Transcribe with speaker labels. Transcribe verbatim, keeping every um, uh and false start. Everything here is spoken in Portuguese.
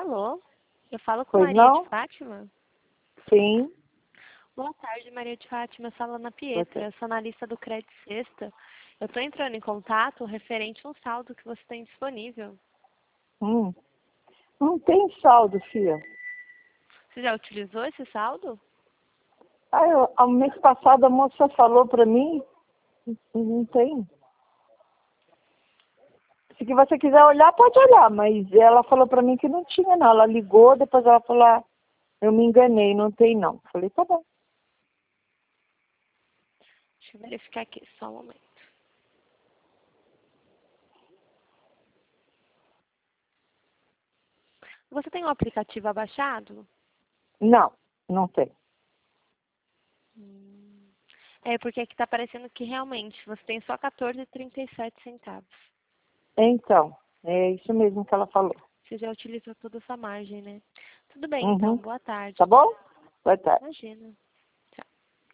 Speaker 1: Alô? Eu falo com
Speaker 2: Pois
Speaker 1: Maria
Speaker 2: não?
Speaker 1: de Fátima?
Speaker 2: Sim.
Speaker 1: Boa tarde, Maria de Fátima. Fala na
Speaker 2: Boa
Speaker 1: Pietra.
Speaker 2: tarde.
Speaker 1: Eu sou analista do Crédito Sexta. Eu estou entrando em contato referente a um saldo que você tem disponível.
Speaker 2: Hum. Não tem saldo, filha.
Speaker 1: Você já utilizou esse saldo?
Speaker 2: Ah, eu, ao mês passado a moça falou pra mim, não não tem. Se que você quiser olhar, pode olhar, mas ela falou pra mim que não tinha não. Ela ligou, depois ela falou, ah, eu me enganei, não tem não. Falei, tá bom.
Speaker 1: Deixa eu verificar aqui, só um momento. Você tem um aplicativo abaixado?
Speaker 2: Não, não tem.
Speaker 1: Hum. É, porque aqui está aparecendo que realmente você tem só quatorze reais e trinta e sete centavos.
Speaker 2: Então, é isso mesmo que ela falou.
Speaker 1: Você já utilizou toda essa margem, né? Tudo bem, então.
Speaker 2: Uhum.
Speaker 1: Boa tarde.
Speaker 2: Tá bom? Boa tarde.
Speaker 1: Imagina.